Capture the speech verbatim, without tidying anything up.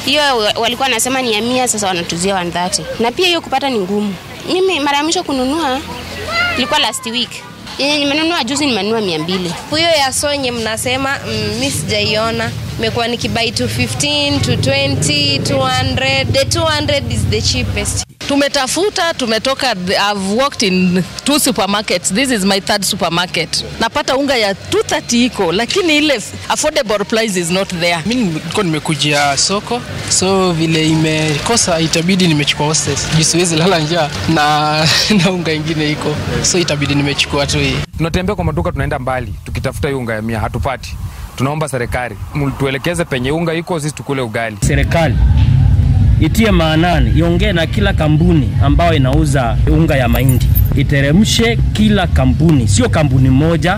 Hiyo walikuwa wanasema ni ya mia, sasa wanatuzia one thirty. Na pia hiyo kupata ni ngumu. Mimi mara ya mwisho kununua ilikuwa last week. Yenye nimenunua juzi nimenunua mia mbili. Hiyo ya sonye mnasema mimi sijaiona. Nimekuwa nikibuy two fifteen, two twenty, two hundred. The two hundred is the cheapest. Tumetafuta, tumetoka, I've worked in two supermarkets. This is my third supermarket. Napata unga ya two thirty iko, lakini ile affordable price is not there. Mimi nilikuwa nimekujia soko, so vile imekosa itabidi nimechukua hostess. Jisiwezi lala njaa na na unga ingine iko. So itabidi nimechukua tu hii. Tunatembea kwa maduka, tunaenda mbali tukitafuta hiyo unga ya mia, hatupati. Tunaomba serikali tuelekeze penye unga iko, sisi tukule ugali. Serikali itie maanani, iongee na kila kampuni ambayo inauza unga ya mahindi. Iteremshe kila kampuni, sio kampuni moja.